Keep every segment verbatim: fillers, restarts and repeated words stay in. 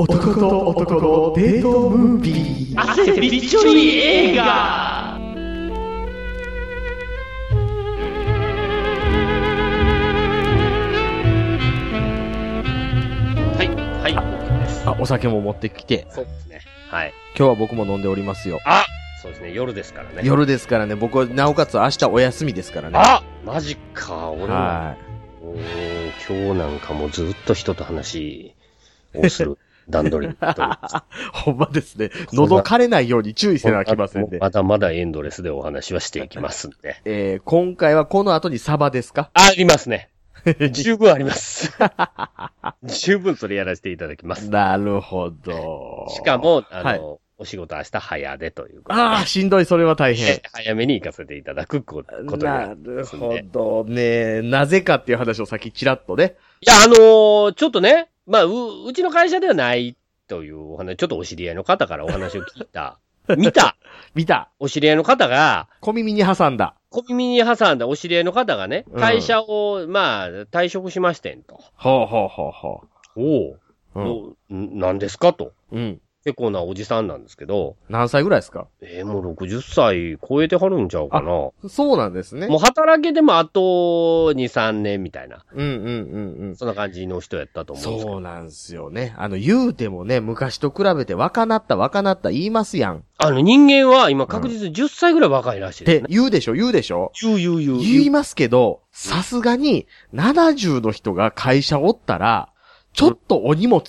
男と男のデートムービー。 汗びっちょり映画。はいはい、OKです。 あ、お酒も持ってきて。 そうですね。はい。 今日は僕も飲んでおりますよ。 あ、そうですね。夜ですからね。 夜ですからね。僕はなおかつ明日お休みですからね。 あ、マジか。俺も。 はい。 お今日なんかもずっと人と話をする段取りとほんまですね。喉枯れないように注意せなあきませんね。 まだまだエンドレスでお話はしていきますんで。 えー、今回はこの後にサバですか？ ありますね。十分あります。十分それやらせていただきます。 なるほど。 しかも、あの、はい、お仕事明日早でということで。 ああ、しんどい、それは大変。 早めに行かせていただくことになるんですね。なるほどね。なぜかっていう話をさっきちらっとね。 いや、あのー、ちょっとね、まあ、う、うちの会社ではないというお話、ちょっとお知り合いの方からお話を聞いた。見た見たお知り合いの方が、 小耳に挟んだ。 小耳に挟んだお知り合いの方がね、会社を、うん、まあ、退職しましてんと。 ほうほうほうほう。おう。うん、何ですかと。 うん。 結構なおじさんなんですけど。 何歳ぐらいですか？ えー、もうろくじゅっさい超えてはるんちゃうかな。 そうなんですね。 もう働けてもあとに、さんねんみたいな。 うんうんうんうん。 そんな感じの人やったと思うんですけど。 そうなんですよね。あの、言うてもね、昔と比べて若なった若なった言いますやん。 あの、人間は今確実にじゅっさいぐらい若いらしいですね。 って言うでしょ言うでしょ言う言う言う。 言いますけど、さすがにななじゅうの人が会社おったら、ちょっとお荷物。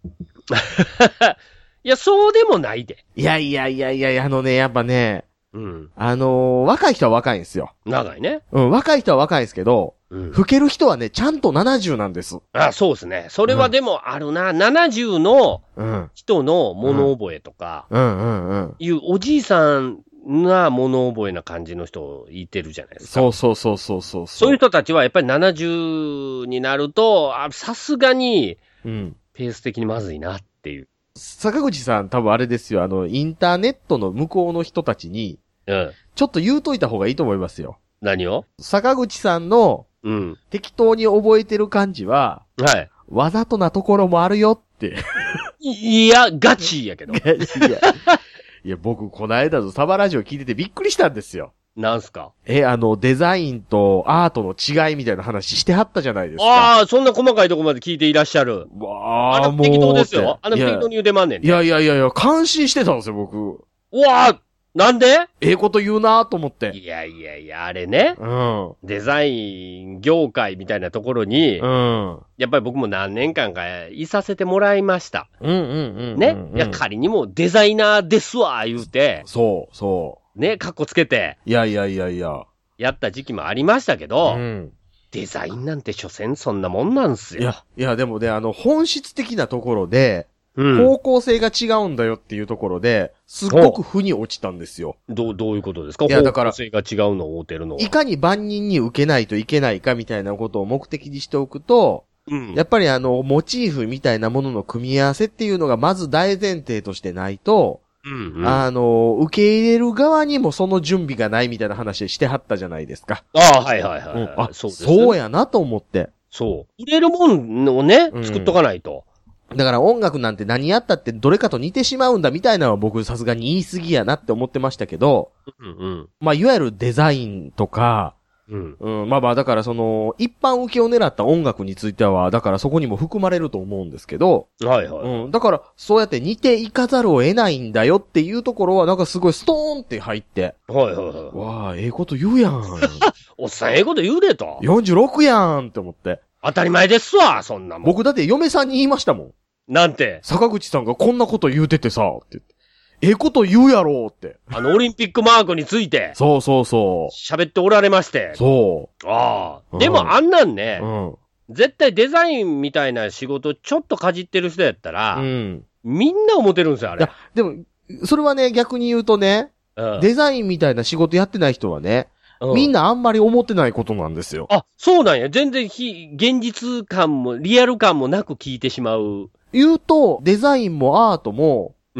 いや、そうでもないで。 いやいやいやいや、あのね、やっぱね、 うん。 あのー、若い人は若いんですよ。 長いね。 うん、若い人は若いんですけど、うん、老ける人はね、ちゃんとななじゅうなんです。 あ、そうですね。それはでもあるな。うん、ななじゅうの人の物覚えとか、 うんうんうん。 いうおじいさんな物覚えな感じの人いてるじゃないですか。 そうそうそうそうそう。 そういう人たちはやっぱりななじゅうになると、さすがに、うん。ペース的にまずいなっていう。 坂口さん多分あれですよ、あの、インターネットの向こうの人たちに、 うん。 ちょっと言うといた方がいいと思いますよ。 何を？ 坂口さんの、うん。適当に覚えてる感じは、 はい。 わざとなところもあるよって。 いや、ガチやけど。いや、 いや僕、この間のサバラジオ聞いててびっくりしたんですよ。 なんすか？ え、あの、デザインとアートの違いみたいな話してはったじゃないですか。 ああ、そんな細かいとこまで聞いていらっしゃる。 わあ、 もう。適当ですよ。あの適当に言うてまんねん、ね。 いやいやいやいや、感心してたんですよ、僕。 うわあ、なんで？ ええこと言うなと思って。 いやいやいや、あれね。 うん。 デザイン業界みたいなところに、うん。やっぱり僕も何年間かいさせてもらいました。 うんうんうん、うん。 ね。いや、仮にもデザイナーですわ、言うて。 そう、そう。 ね、カッコつけて。 いやいやいやいや。 やった時期もありましたけど、うん、デザインなんて所詮そんなもんなんすよ。 いや、いやでもね、あの、本質的なところで、うん、方向性が違うんだよっていうところで、すっごく負に落ちたんですよ。 どう、どういうことですか？ いや、だから、 方向性が違うのを追うてるのは。 いかに万人に受けないといけないかみたいなことを目的にしておくと、うん、やっぱりあの、モチーフみたいなものの組み合わせっていうのがまず大前提としてないと、うんうん、あの、受け入れる側にもその準備がないみたいな話してはったじゃないですか。 ああ、はいはいはい、はいうん。 あ、そうです。そうやなと思って。 そう。売れるもんをね、作っとかないと。 だから音楽なんて何やったってどれかと似てしまうんだみたいなのは僕さすがに言い過ぎやなって思ってましたけど、うんうん、まあいわゆるデザインとか、うんうん、まあまあだからその一般受けを狙った音楽についてはだからそこにも含まれると思うんですけど、 はいはい、 うん、だからそうやって似ていかざるを得ないんだよっていうところはなんかすごいストーンって入って、 はいはいはい、 わあええこと言うやん。 おっさんええこと言うでと。 よんじゅうろくやんって思って。 当たり前ですわそんなもん。 僕だって嫁さんに言いましたもん。 なんて。 坂口さんがこんなこと言うててさって言って。ええこと言うやろって。 あの、オリンピックマークについて。 そうそうそう。 喋っておられまして。 そう。ああ、うん。でもあんなんね、うん、絶対デザインみたいな仕事ちょっとかじってる人やったら、うん、みんな思ってるんですよ、あれ。 でも、それはね、逆に言うとね、うん、デザインみたいな仕事やってない人はね、うん、みんなあんまり思ってないことなんですよ。 あ、そうなんや。全然非、現実感も、リアル感もなく聞いてしまう。 言うと、デザインもアートも、うん。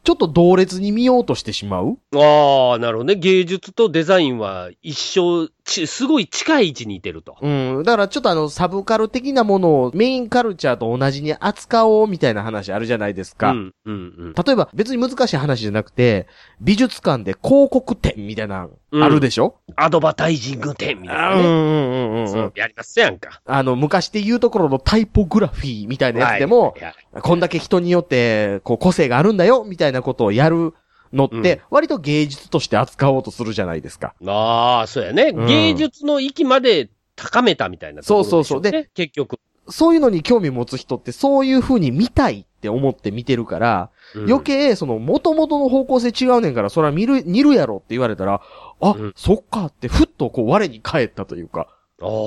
ちょっと同列に見ようとしてしまう。 ああ、なるほどね。芸術とデザインは一生、ち、すごい近い位置にいてると。 うん。だからちょっとあの、サブカル的なものをメインカルチャーと同じに扱おうみたいな話あるじゃないですか。うん、うん、うん。例えば別に難しい話じゃなくて、美術館で広告展みたいな、あるでしょ、 うん、アドバタイジング展みたいなね。うんうんうんうん。そう、やりますやんか。 あの、昔で言うところのタイポグラフィーみたいなやつでも、はいはいはい、こんだけ人によって、こう、個性があるんだよ、みたいなことをやるのって、割と芸術として扱おうとするじゃないですか。 うん、ああ、そうやね、うん。芸術の域まで高めたみたいなところでしょ、ね。そうそうそう。で、結局。 そういうのに興味持つ人って、そういう風に見たいって思って見てるから、うん、余計、その、元々の方向性違うねんから、それは見る、見るやろって言われたら、あ、うん、そっかって、ふっとこう、我に返ったというか。 ああ、うん。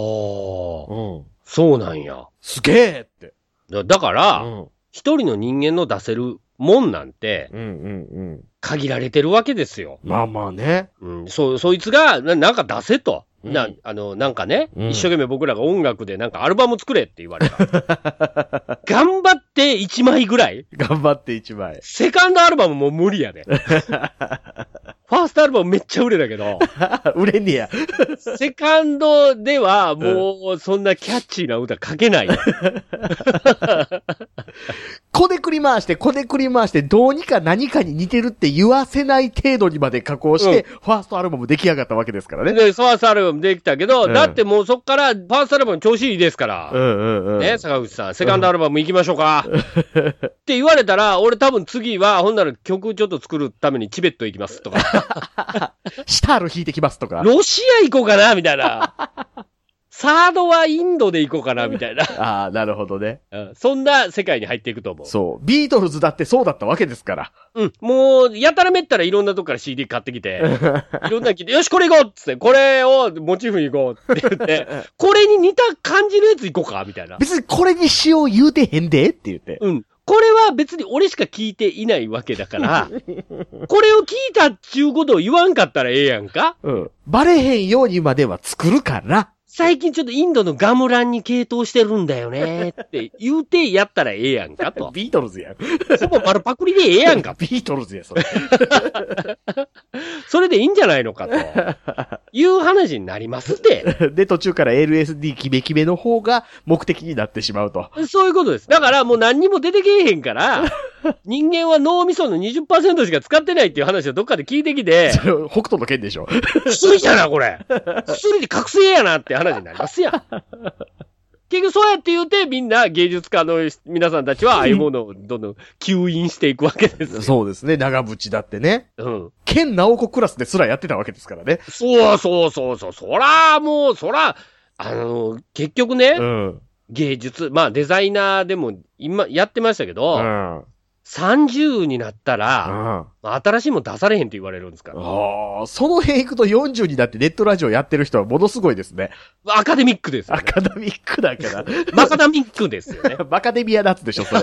そうなんや。 すげえって。 だ, だから、うん、一人の人間の出せるもんなんて、うんうんうん、限られてるわけですよ。 まあまあね。 うん、そ、そいつが、な、なんか出せと。うん、な、あの、なんかね、うん、一生懸命僕らが音楽でなんかアルバム作れって言われた。頑張っていちまいぐらい頑張っていちまい。 セカンドアルバムもう無理やで。ファーストアルバムめっちゃ売れたけど。 売れんねや。 セカンドではもうそんなキャッチーな歌書けないよ。 こねくり回して、こねくり回して、どうにか何かに似てるって言わせない程度にまで加工して、うん、ファーストアルバム出来上がったわけですからね。 で、ファーストアルバムできたけど、うん、だってもうそっから、ファーストアルバム調子いいですから。うんうんうん。ね、坂口さん、セカンドアルバム行きましょうか。うん、って言われたら、俺多分次は、ほんなら曲ちょっと作るためにチベット行きますとか。 シタール弾いてきますとか。 ロシア行こうかなみたいな。サードはインドで行こうかなみたいな。 ああ、なるほどね、 うん。そんな世界に入っていくと思う。 そう。ビートルズだってそうだったわけですから。 うん。もう、やたらめったらいろんなとこから シーディー 買ってきて、いろんな聞いて、よし、これ行こうっつって、これをモチーフに行こうって言って、これに似た感じのやつ行こうかみたいな。 別にこれにしよう言うてへんでって言って。 うん。これは別に俺しか聞いていないわけだから、これを聞いたっちゅうことを言わんかったらええやんか。 うん。バレへんようにまでは作るから。 最近ちょっとインドのガムランに傾倒してるんだよねって言うてやったらええやんかと。 ビートルズやん。 そこ丸パクリでええやんか。 ビートルズや、それ。 それでいいんじゃないのかと。いう話になりますって。 で、途中から エルエスディー キメキメの方が目的になってしまうと。 そういうことです。だからもう何にも出てけえへんから、人間は脳みその にじゅっパーセント しか使ってないっていう話をどっかで聞いてきて。 それ北斗の剣でしょ。 薬じゃな、これ。薬で覚醒やなって話になりますやん。結局そうやって言うて、みんな芸術家の皆さんたちは、ああいうものをどんどん吸引していくわけです。 そうですね。長渕だってね。うん。剣直子クラスですらやってたわけですからね。 そうそうそうそう。そら、もう、そら、あの、結局ね、うん、芸術、まあデザイナーでも今やってましたけど、うん、さんじゅうになったら、うん、新しいもん出されへんって言われるんですから。 ああ、その辺行くとよんじゅうになってネットラジオやってる人はものすごいですね。 アカデミックですよ、ね。 アカデミックだから。 マカダミックですよね。 マカデミアナッツでしょ、それ。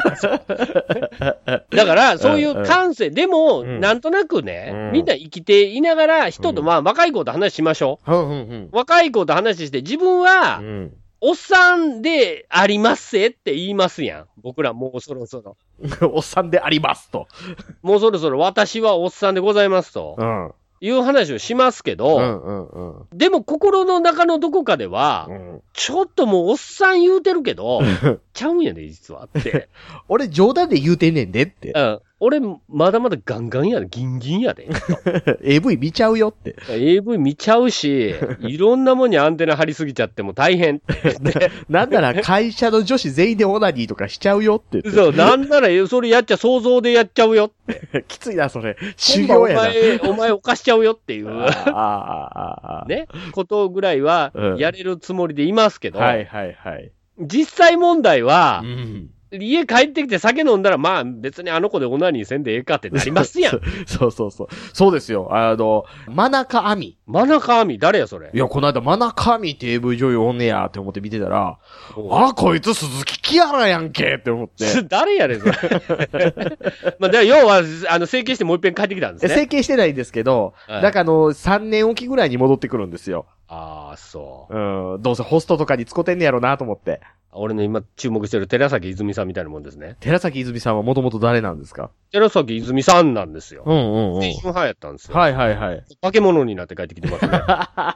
だから、そういう感性、うんうん、でも、うん、なんとなくね、うん、みんな生きていながら、人と、まあ、若い子と話しましょう。うんうんうん、若い子と話して、自分は、うんおっさんでありますせって言いますやん。僕らもうそろそろ。 おっさんでありますと。 もうそろそろ私はおっさんでございますと。うん。いう話をしますけど、うんうんうん、でも心の中のどこかでは、うん、ちょっともうおっさん言うてるけど、ちゃうんやで、実はって。 俺冗談で言うてんねんでって。 うん。俺、まだまだガンガンやで、ギンギンやで。 エーブイ 見ちゃうよって。 エーブイ 見ちゃうし、いろんなもんにアンテナ張りすぎちゃっても大変って。 なんなら会社の女子全員でオナニーとかしちゃうよってって。 そう、なんならそれやっちゃ、想像でやっちゃうよって。 きついな、それ。修行やな。 お前、お前犯しちゃうよっていう。ああ、ね。ことぐらいは、やれるつもりでいますけど。うん、はいはいはい。実際問題は、うん家帰ってきて酒飲んだら、まあ別にあの子でオナニーせんでええかってなりますやん。 そうそうそう。そうですよ。あの、真中亜美。 真中亜美誰やそれ。 いや、この間真中亜美って エーブイ 女優おんねやって思って見てたら、あ、こいつ鈴木キアラやんけって思って。 誰やねん、それ。まあ、で要は、あの、整形してもう一遍帰ってきたんですね。 整形してないんですけど、はい、だからあの、さんねんおきぐらいに戻ってくるんですよ。 ああ、そう。 うん。どうせホストとかに使ってんねやろなと思って。 俺の今注目してる寺崎泉さんみたいなもんですね。 寺崎泉さんはもともと誰なんですか？ 寺崎泉さんなんですよ。 うんうんうん。青春派やったんですよ。 はいはいはい。 化け物になって帰ってきてますね。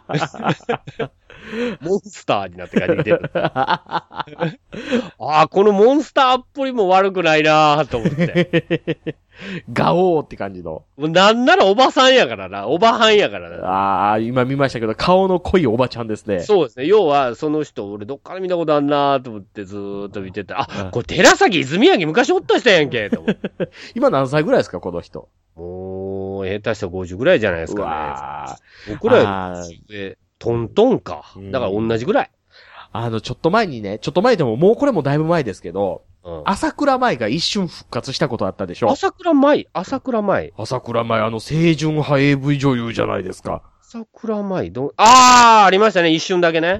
モンスターになって帰ってきてる。ああ、このモンスターっぽりも悪くないなぁと思って。 ガオーって感じの。 なんならおばさんやからな。おばはんやからな。 ああ、今見ましたけど、顔の濃いおばちゃんですね。 そうですね。要は、その人、俺どっから見たことあんなと思ってずーっと見てて、あ、これ寺崎泉明昔おった人やんけ、と思って。 今何歳ぐらいですか、この人。 もう、下手したらごじゅうぐらいじゃないですかね。 わ僕らより、トントンか。だから同じぐらい。 あの、ちょっと前にね、ちょっと前でももうこれもだいぶ前ですけど、うん、朝倉舞が一瞬復活したことあったでしょ。 朝倉舞朝倉舞朝倉舞、あの、清純派 エーブイ 女優じゃないですか。 朝倉舞ど、あー、ありましたね、一瞬だけね。 うん。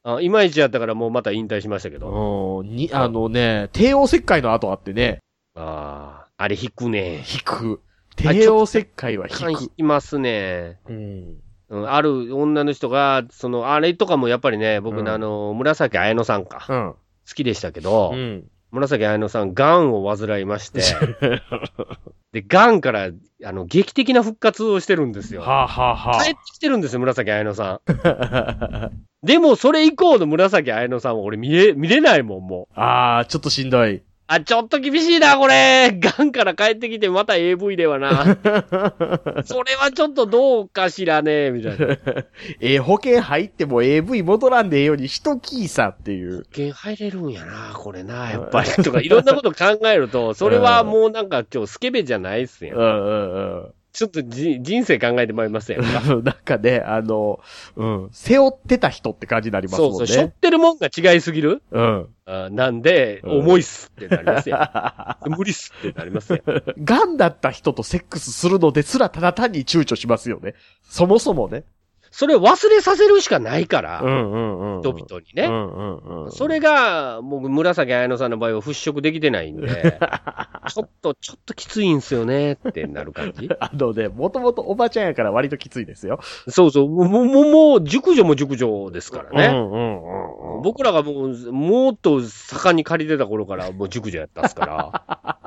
あいまいちやったからもうまた引退しましたけど。 うん。に、あのね、帝王切開の後あってね。 あー、あれ引くね。 引く。帝王切開は引く。 引きますね。 うん。 うん、ある女の人が、その、あれとかもやっぱりね、僕の、うん、あの、紫綾乃さんか。うん。好きでしたけど、うん。紫綾乃さん、癌を患いまして、で、癌から、あの、劇的な復活をしてるんですよ。 はあ、はあはあ、 帰ってきてるんですよ、紫綾乃さん。でも、それ以降の紫綾乃さんは俺見れ、見れないもん、もう。ああ、ちょっとしんどい。 あ、ちょっと厳しいな、これ。ガンから帰ってきてまた エーブイ ではな。それはちょっとどうかしらね、みたいな。 えー、保険入っても エーブイ 戻らんでええようにしときーさっていう。 保険入れるんやな、これな、やっぱり。とか、いろんなこと考えると、それはもうなんか、ちょ、スケベじゃないっすよ。 うんうんうん。 ちょっとじ人生考えてまいりますよ。 なんかね、あの、うん、背負ってた人って感じになりますもんね。 そうそう、背負ってるもんが違いすぎる。 うん。 あなんで、うん、重いっすってなりますよ。無理っすってなりますよ。 ガンだった人とセックスするのですらただ単に躊躇しますよね。そもそもね。 それ忘れさせるしかないから、 うんうんうん、 人々にね、 うんうんうん。 それが、僕、紫綾乃さんの場合は払拭できてないんで、ちょっと、ちょっときついんすよねってなる感じ。 あのね、もともとおばちゃんやから割ときついですよ。 そうそう、もう、もう、もう熟女も熟女ですからね。 うんうんうんうん、 僕らがもう、もっと盛んに借りてた頃からもう熟女やったっすから、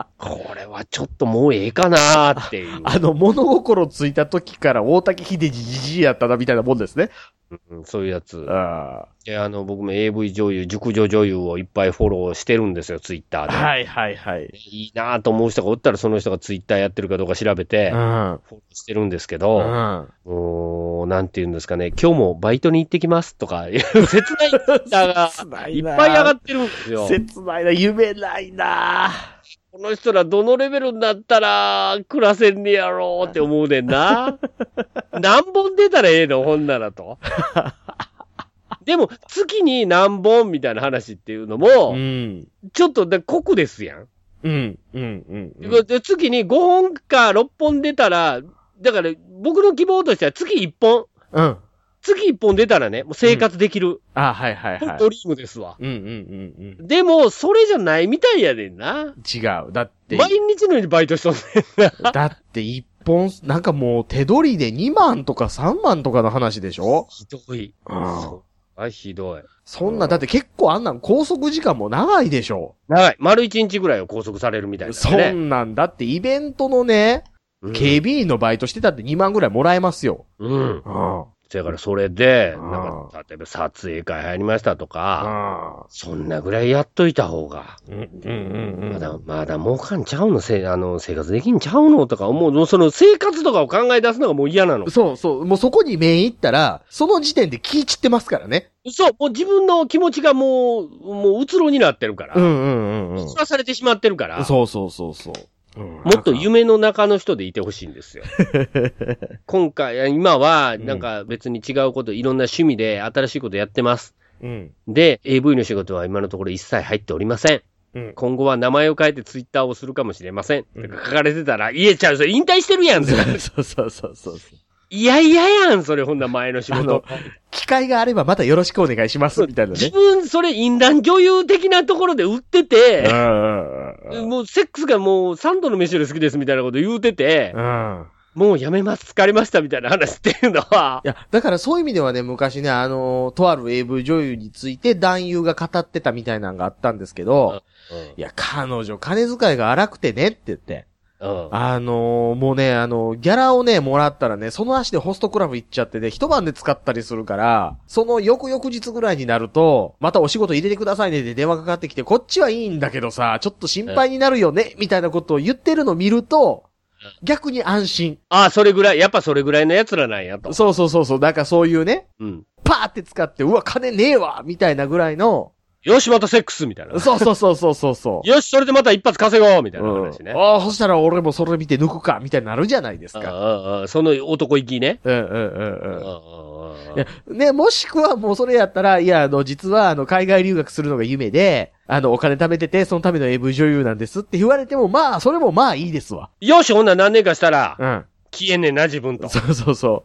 これはちょっともうええかなーっていう。 あの、物心ついた時から大竹秀治じじいやったなみたいなもんですね。 うん、そういうやつ。 あで、あの、僕も エーブイ 女優、熟女女優をいっぱいフォローしてるんですよ、ツイッターで。 はいはいはい。 いいなぁと思う人がおったら、その人がツイッターやってるかどうか調べて、 うん、フォローしてるんですけど、 うん、 もう、なんて言うんですかね、今日もバイトに行ってきますとか、切ないツイッターがいっぱい上がってるんですよ。 切ないな、夢ないなぁ。 この人らどのレベルになったら暮らせんねやろうって思うねんな。何本出たらええのほんならと。でも、月に何本みたいな話っていうのも、うん、ちょっとで酷ですやん。 うん、うん、うん。で月にごほんかろっぽん出たら、だから僕の希望としては月いっぽん。 うん。 月いっぽん出たらね、もう生活できる。うん、 あ、はいはいはい。 ドリームですわ。 うんうんうんうん。 でも、それじゃないみたいやねんな。 違う。だって。 毎日のようにバイトしとんねんな。 だっていっぽん、なんかもう手取りでにまんとかさんまんとかの話でしょ？ ひどい。 うん。 あ、ひどい。 そんな、だって結構あんなん拘束時間も長いでしょ？ 長い。丸一日ぐらいを拘束されるみたいな、ね。 そんなん、だってイベントのね、うん、警備員のバイトしてたってにまんぐらいもらえますよ。 うん。うん。だからそれで、なんか、例えば撮影会入りましたとか、そんなぐらいやっといた方が、まだ、まだ儲かんちゃうの、せあの生活できんちゃうのとか思う、その生活とかを考え出すのがもう嫌なの。 そうそう、もうそこに目いったら、その時点で気散ってますからね。 そう、もう自分の気持ちがもう、もううつろになってるから。 うんうんうんうん。 うつらされてしまってるから。 そうそうそうそう。 うん、もっと夢の中の人でいてほしいんですよ。今回、今は、なんか別に違うこと、いろんな趣味で新しいことやってます。 うん、 で、エーブイ の仕事は今のところ一切入っておりません。うん、今後は名前を変えてツイッターをするかもしれません。うん、書かれてたら、言えちゃう。それ引退してるやん。 そうそうそうそうそう。 いやいややん、それほんな前の仕事。 機会があればまたよろしくお願いします、みたいなね。 自分、それ、淫乱女優的なところで売ってて、もう、セックスがもう、三度の飯より好きです、みたいなこと言うてて、 もうやめます、疲れましたみたいな話っていうのは。 いや、だからそういう意味ではね、昔ね、あの、とある エーブイ 女優について男優が語ってたみたいなのがあったんですけど、うんうん、いや、彼女金遣いが荒くてねって言って、うん、あのー、もうね、あのー、ギャラをね、もらったらね、その足でホストクラブ行っちゃってね、一晩で使ったりするから、その翌々日ぐらいになると、またお仕事入れてくださいねって電話かかってきて、こっちはいいんだけどさ、ちょっと心配になるよね、うん、みたいなことを言ってるのを見ると、逆に安心。 ああ、それぐらい、やっぱそれぐらいの奴らなんやと。 そうそうそうそう、なんかそういうね、うん、パーって使って、うわ、金ねえわみたいなぐらいの、 よし、またセックスみたいな。 そうそうそうそうそうそう。 よし、それでまた一発稼ごうみたいな話ね。 うん、ああ、そしたら俺もそれ見て抜くかみたいになるじゃないですか。 ああ、その男行きね。 うんうんうんうん。いやね、もしくはもうそれやったら、いや、あの、実はあの、海外留学するのが夢で、あの、お金貯めてて、そのための エーブイ 女優なんですって言われても、まあ、それもまあいいですわ。 よし、ほんなら何年かしたら、うん。消えんねんな、自分と。 そうそうそう。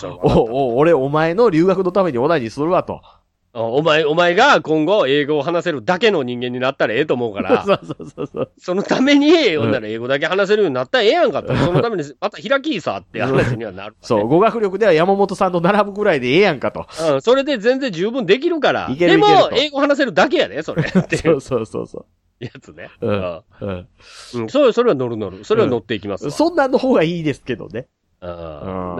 お、お、俺、お前の留学のためにオナニーするわと。 お前、お前が今後英語を話せるだけの人間になったらええと思うから。 そうそうそうそう。 そのために、ほんなら英語だけ話せるようになったらええやんかと。そのために、また開きさって話にはなる、ね。 そう、語学力では山本さんと並ぶぐらいでええやんかと。 うん、それで全然十分できるから。いけるいけるでも、英語話せるだけやで、それ。 そうそうそうそう。 やつね。うん。うん。うん。それ、それは乗る乗る。それは乗っていきます、うん。 そんなんの方がいいですけどね。 うん、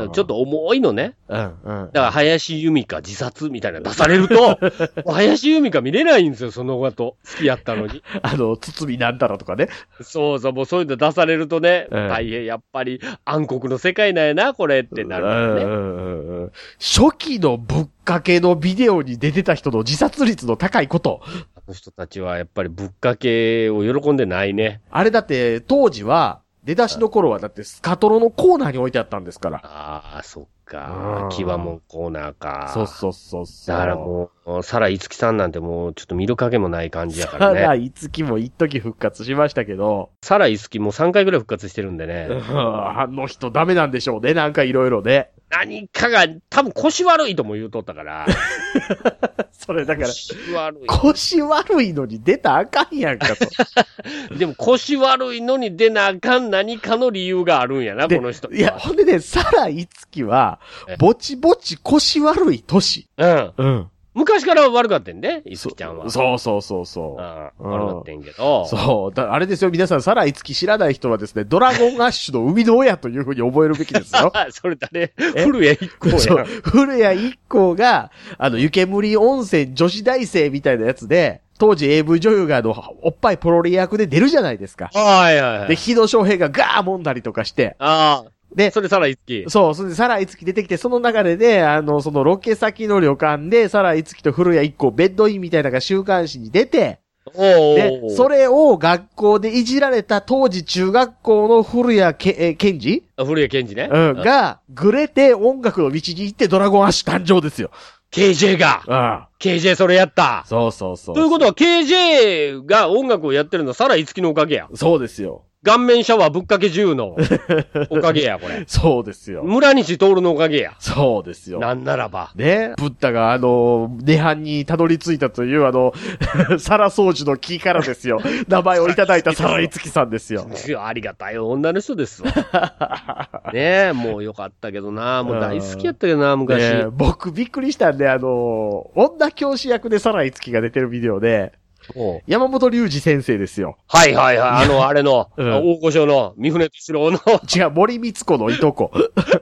ちょっと重いのね。 うんうん、 だから林由美香自殺みたいなの出されると、林由美香見れないんですよ、その後。好きやったのに。 あの、堤なんたらとかね。 そうそう、もうそういうの出されるとね、うん、大変やっぱり暗黒の世界なんやな、これってなるからね、うんうん。初期のぶっかけのビデオに出てた人の自殺率の高いこと。 あの人たちはやっぱりぶっかけを喜んでないね。 あれだって当時は、出だしの頃はだってスカトロのコーナーに置いてあったんですから。 ああ、そっか。キワモンコーナーか。 そうそうそうそう。 だからもう、サライツキさんなんてもうちょっと見る影もない感じやからね。 サライツキも一時復活しましたけど。 サライツキもさんかいぐらい復活してるんでね。 あの人ダメなんでしょうね。なんかいろいろね。 何かが多分腰悪いとも言うとったから。 それだから。 腰悪い。 腰悪いのに出たらあかんやんかと。でも腰悪いのに出なあかん何かの理由があるんやな、この人。 いや、ほんでね、サライツキは、ぼちぼち腰悪い年。 うん。うん。昔から悪かったんで、いつきちゃんは。 そうそうそうそう。 うん。悪かったんけど。 そう。だあれですよ、皆さん、サライツキ知らない人はですね、ドラゴンアッシュの生みの親というふうに覚えるべきですよ。 それ誰古谷一行や。そう。 古谷一行が、あの、湯煙温泉女子大生みたいなやつで、当時 エーブイ 女優があの、おっぱいポロリ役で出るじゃないですか。 はいはいはい。 で、日野翔平がガー揉んだりとかして。 ああ。で、それサライツキ。 そう、それでサライツキ出てきて、その流れで、あの、そのロケ先の旅館で、サライツキと古谷一行ベッドインみたいなのが週刊誌に出て、で、それを学校でいじられた当時中学校の古谷け、え、健二古谷健二ね。 うん、が、ぐれて音楽の道に行ってドラゴンアッシュ誕生ですよ。 ケージェー が。 うん。 ケージェー それやった。 そうそうそう。 ということは ケージェー が音楽をやってるのはサライツキのおかげや。 そうですよ。 顔面シャワーぶっかけ銃のおかげや、これ。 そうですよ。 村西徹のおかげや。 そうですよ。 なんならば。 ね。ブッダがあの、涅槃にたどり着いたというあの、サラ掃除の木からですよ。名前をいただいたサライツキさんですよ。 ありがたい女の人ですわ。ねえ、もうよかったけどな。もう大好きやったけどな、昔。ね、 僕びっくりしたんで、あの、女教師役でサライツキが出てるビデオで、山本龍二先生ですよ。 はいはいはい。あの、あれの、うん、大御所の、三船敏郎の。 違う、森光子のいとこ。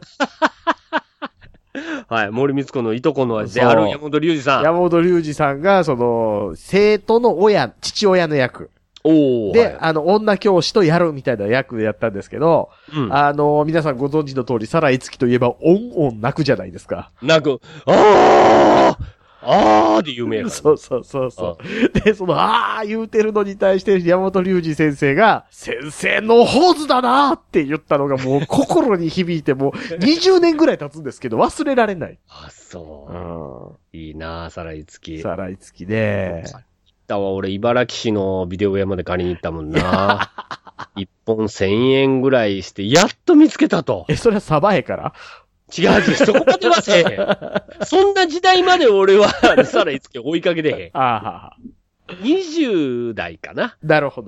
はい、森光子のいとこのである山本龍二さん。 山本龍二さんが、その、生徒の親、父親の役。 おで、はい、あの、女教師とやるみたいな役でやったんですけど、うん、あの、皆さんご存知の通り、サライツキといえば、オンオン泣くじゃないですか。 泣く。あーあーで有名やから。 そうそうそうそう。で、その、あー言うてるのに対して、山本龍二先生が、先生のホーズだなーって言ったのがもう心に響いて、もうにじゅうねんぐらい経つんですけど、忘れられない。 あ、そう。うん、いいなー、サライツキ。 サライツキで。 行ったわ、俺、茨城市のビデオ屋まで借りに行ったもんな。一本千円ぐらいして、やっと見つけたと。 え、それはサバエから違う違う、そこまではせえへん。そんな時代まで俺は、サライツキ追いかけてへん。 ああ。 にじゅう代かな。 なるほど。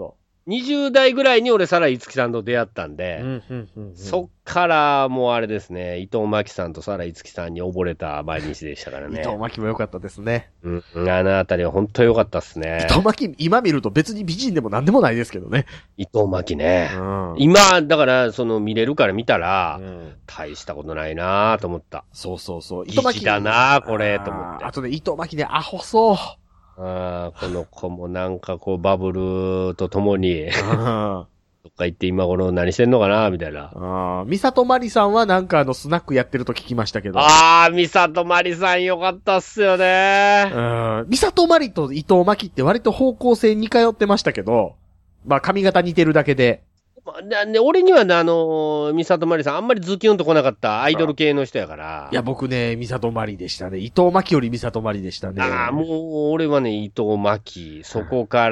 にじゅう代ぐらいに俺、サライツキさんと出会ったんで、うんうんうんうん、そっからもうあれですね、伊藤真希さんとサライツキさんに溺れた毎日でしたからね。 伊藤真希も良かったですね。 うん、あのあたりは本当良かったっすね。 伊藤真希、今見ると別に美人でも何でもないですけどね。 伊藤真希ね。うん、今、だから、その見れるから見たら、うん、大したことないなと思った。 そうそうそう。 伊藤真希だなこれ、と思って。 あとね、伊藤真希ね、アホそう。 あこの子もなんかこうバブルとともにどっか行って今頃何してんのかなみたいな。 ああ、ミサトマリさんはなんかあのスナックやってると聞きましたけど。 ああ、ミサトマリさんよかったっすよね。 うん。ミサトマリと伊藤真希って割と方向性に通ってましたけど、まあ髪型似てるだけで。 ね、俺にはね、あのー、ミサトマリさん、あんまりズキュンと来なかったアイドル系の人やから。 いや、僕ね、ミサトマリでしたね。伊藤真希よりミサトマリでしたね。 ああ、もう、俺はね、伊藤真希。そこから、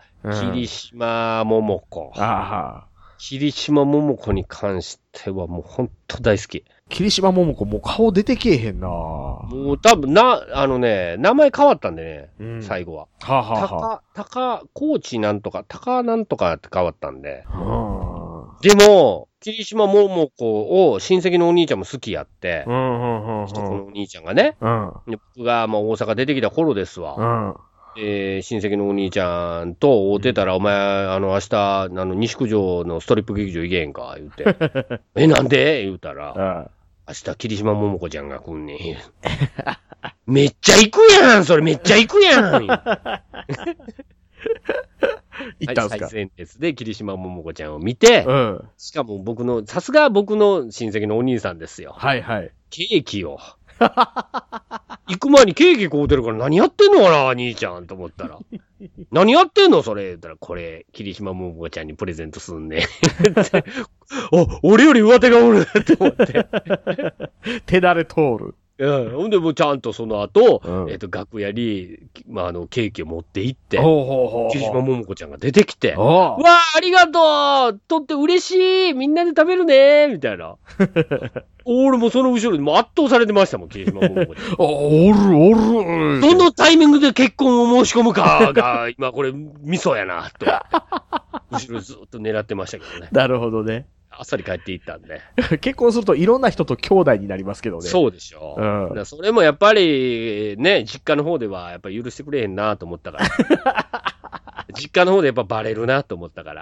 霧島桃子。うん、ああ。霧島桃子に関してはもうほんと大好き。 霧島桃子もう顔出てけえへんなもう多分な、あのね、名前変わったんでね、うん、最後は。はあ、はあ、はたか、たか、コーチなんとか、たかなんとかって変わったんで。はあ、でも、霧島桃子を親戚のお兄ちゃんも好きやって、うんうんうん、一つのお兄ちゃんがね、うん、僕がまあ大阪出てきた頃ですわ。うんえー、親戚のお兄ちゃんと会うてたら、うん、お前、あの、明日、あの、西九条のストリップ劇場行けへんか、言うて。え、なんで言うたら、ああ明日、霧島桃子ちゃんが来んねん。めっちゃ行くやんそれめっちゃ行くやん行ったんすか、はい、最前列で霧島桃子ちゃんを見て、うん、しかも僕の、さすが僕の親戚のお兄さんですよ。はいはい。ケーキを。行く前にケーキ買うてるから何やってんのかな兄ちゃんと思ったら。何やってんのそれ言ったら、これ、霧島桃子ちゃんにプレゼントすんね。お、俺より上手がおるって思って。 手だれ通る。 うん。ほんで、もうちゃんとその後、うん、えっと、楽屋に、まあ、あの、ケーキを持って行って、霧島桃子ちゃんが出てきて、うわあ、ありがとうとって嬉しいみんなで食べるねみたいな。俺もその後ろにもう圧倒されてましたもん、霧島桃子ちゃん。 おるおる。 どのタイミングで結婚を申し込むかが、今これ、ミソやな、と。後ろずっと狙ってましたけどね。 なるほどね。 あっさり帰っていったんで。 結婚するといろんな人と兄弟になりますけどね。 そうでしょう。うん、だそれもやっぱり、ね、実家の方ではやっぱり許してくれへんなと思ったから。実家の方でやっぱバレるなと思ったから。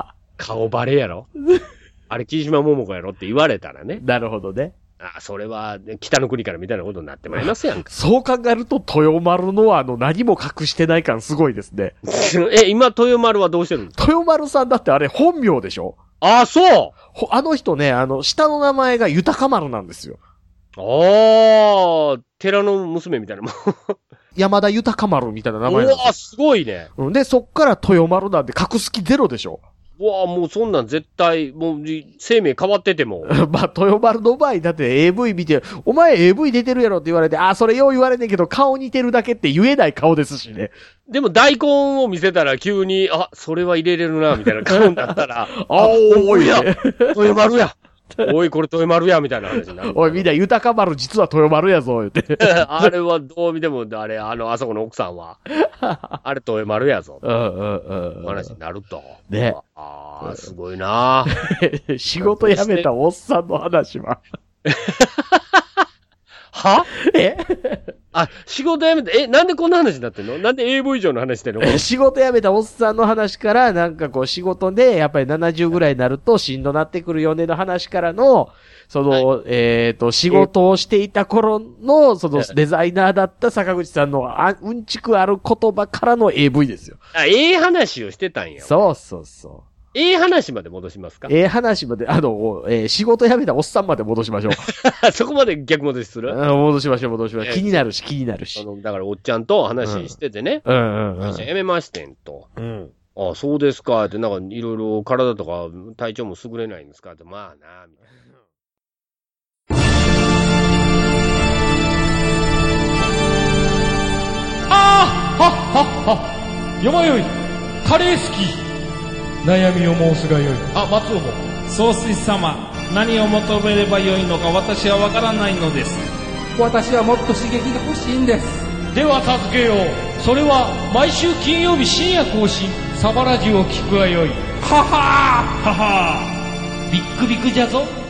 顔バレやろあれ、霧島桃子やろって言われたらね。 なるほどね。 あ、それは、北の国からみたいなことになってまいりますやんか。 そう考えると、豊丸のあの、何も隠してない感すごいですね。 え、今、豊丸はどうしてるんですか？ 豊丸さんだってあれ、本名でしょ？ ああ、そうあの人ね、あの、下の名前が豊丸なんですよ。 ああ、寺の娘みたいなもん。 山田豊丸みたいな名前なんですよ。 うわ、すごいね。 で、そっから豊丸なんで隠す気ゼロでしょ。 うわもうそんなん絶対、もう、生命変わってても。 まあ、豊丸の場合、だって エーブイ 見て、お前 エーブイ 出てるやろって言われて、あ、それよう言われねえけど、顔似てるだけって言えない顔ですしね。 でも大根を見せたら急に、あ、それは入れれるな、みたいな顔になったら、 あ、おいや、 豊丸や。おい、これ豊丸や、みたいな話になる。 おい、みんな豊丸実は豊丸やぞ、言って。 あれはどう見ても、あれ、あの、あそこの奥さんは、あれ豊丸やぞ。うんうんうん。話になると。ね。ああ、すごいな仕事辞めたおっさんの話は。 はえあ、仕事辞めた、え、なんでこんな話になってんの？なんで エーブイ 以上の話してんの？ 仕事辞めたおっさんの話から、なんかこう仕事で、やっぱりななじゅうぐらいになるとしんどなってくるよねの話からの、その、はい、えっと、仕事をしていた頃の、そのデザイナーだった坂口さんの、あ、うんちくある言葉からの エーブイ ですよ。 あ、ええ話をしてたんや。 そうそうそう。 ええ話まで戻しますか？ ええ話まで、あの、えー、仕事辞めたおっさんまで戻しましょう。 そこまで逆戻しする？ 戻しましょう、戻しましょう。気になるし、気になるし。 あの、だからおっちゃんと話しててね。うん、うんうんうん。会社辞めましてんと。うん。ああ、そうですか。って、なんかいろいろ体とか体調も優れないんですかって、まあな、みたいな。 ああはっはっは。よまよい、カレー好き。悩みを申すがよい。あ、松尾も。 総帥様、何を求めればよいのか私はわからないのです。 私はもっと刺激が欲しいんです。 では助けよう。それは毎週金曜日深夜更新、 サバラジュを聞くがよい。ははーははービックビックじゃぞ。